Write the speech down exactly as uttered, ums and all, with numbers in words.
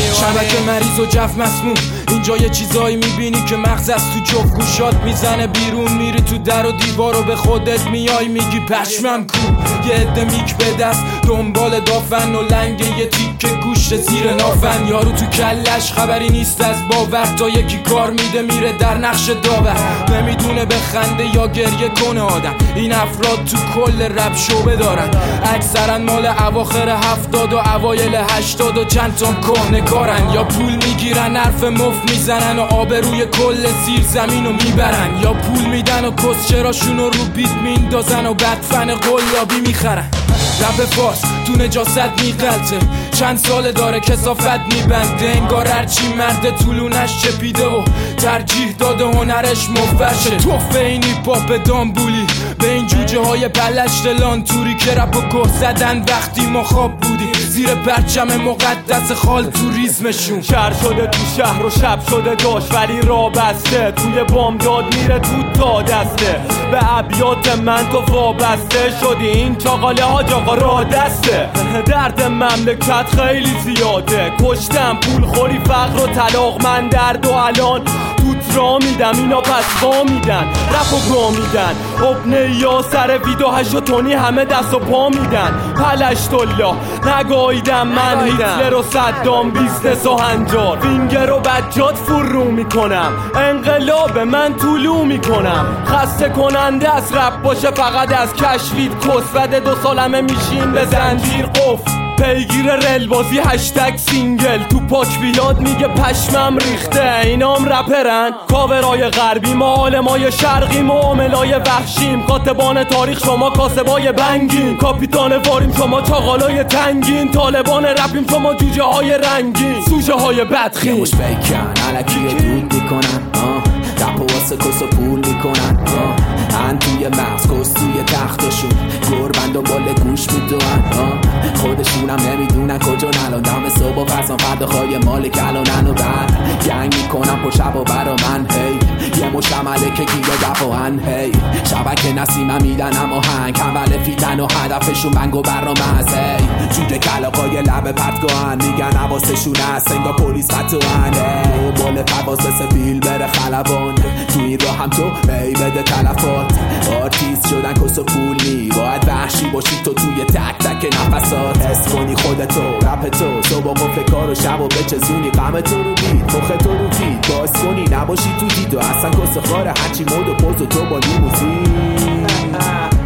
شبکه مریض و جف مسموم، اینجا یه چیزایی میبینی که مغز از تو جفت گوشات میزنه بیرون، میری تو در و دیوار و به خودت میای میگی پشمم کو. یه عده میک به دست دنبال دافن و لنگ یه تیکه گوشت زیر نافن، یارو تو کلش خبری نیست از باور، تا یکی کار میده میره در نقش داور، نمیدونه بخنده یا گریه کنه آدم. این افراد تو کل رپ شعبه دارن، اکثرا مال اواخر هفتاد و اوایل هشتاد و چند تا کهنه کارن، یا پول میگیرن حرف مفت میزنن و آبروی کل زیر زمین رو میبرن، یا پول میدن و کسچراشون رو بیت میندازن و بدفن قلابی میخرن. رپ فارس تو نجاست میغلطه، چند سال داره کثافت میبنده، انگار هرچی مرد طولونش چپیده و ترجیح داده هنرش مفرشه. توفه این ایپاپ دامبولی به این جوجه های بلشت لانتوری که رپ و که زدن وقتی ما خواب بودی، زیر پرچم مقدس خال توریسمشون. شهر شده تو شهر و شب شده داشت ولی را بسته، توی بامداد میره تو تا دسته، به ابیات من تو وابسته شدی، این چاقاله ها جاقا را دسته. درد مملکت خیلی زیاده، کشتم پول خوری فقر و طلاق، من درد و الان توت را میدم، اینا پس با میدن رپ و گا میدن، ابنه یا سر ویدو هشت و تونی همه دست و پا میدن، پلشت الله نگاییدم من هیتلر و صدام بیزنس و هنجار، فینگر و بجات فرو میکنم، انقلاب من طولو میکنم، خسته کننده از رپ باشه فقط از کشفید کسود، دو سالمه میشین به زنجیر قفل، پیگیر رل بازی هشتگ سینگل، تو پاک بیاد میگه پشمم ریخته، اینام رپرن کاورای غربی، ما عالمای شرقی، معاملای وحشیم، کاتبان تاریخ شما کاسبای بنگین، کاپیتان واریم شما چاقالای تنگین، طالبان رپیم شما جوجه های رنگین، سوژه های بدخین. یه مش بکن علکی دود میکنن، رپ و واسه کس و پول میکنن، هن توی مغز کس توی تختشون، گربند و بال گوش میدونن، خودشونم نمیدونن کجا نلان، دم صبح و پسان فردا خواهی مال کلانن و بعد گنگ میکنن پر شب و برا من، هی یه مش عمله که گیره دفاعن، هی شبکه نسیمم میدن اما هنگ همول فیدن و هدفشون بنگ و برا مز، هی جوجه کلاقای لب پرتگاهن، میگن حواسشون هست انگار پلیس قطعان، هی بال فواسه سفیل بره خلبان، تو این راه هم تو ای بده تلفات، آرتیست شدن کس و پول نی، باید وحشی باشی تو توی تک تک نفسات، حس کنی خودتو رپ تو، صبح قفل کار و شب و بچزونی غم تو رو بید، مخ تو رو فید باز کنی نباشی تو دید و اصلا کس خاره هرچی مود و پوز و تو با لیموزین.